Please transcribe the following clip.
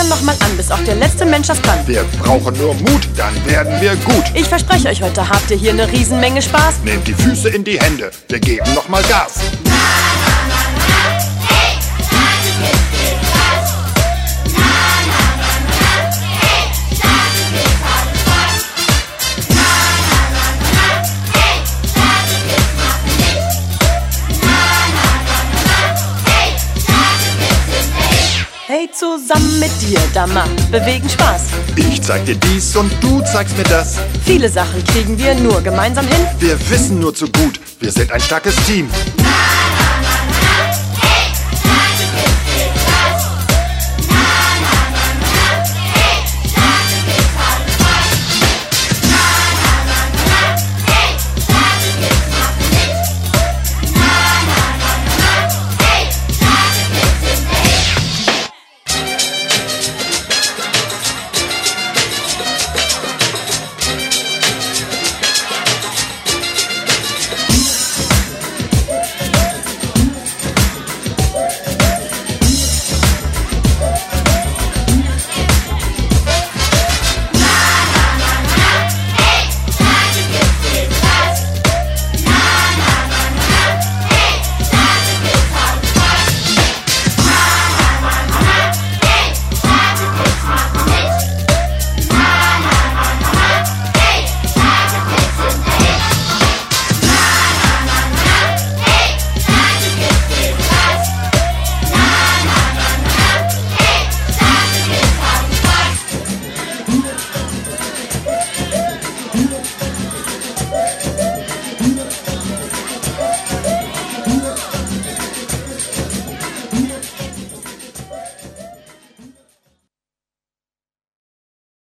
von nochmal an, bis auch der letzte Mensch das kann. Wir brauchen nur Mut, dann werden wir gut. Ich verspreche euch, heute habt ihr hier eine Riesenmenge Spaß. Nehmt die Füße in die Hände, wir geben nochmal Gas. Hey, zusammen mit dir, da macht Bewegen Spaß. Ich zeig dir dies und du zeigst mir das. Viele Sachen kriegen wir nur gemeinsam hin. Wir wissen nur zu gut, wir sind ein starkes Team.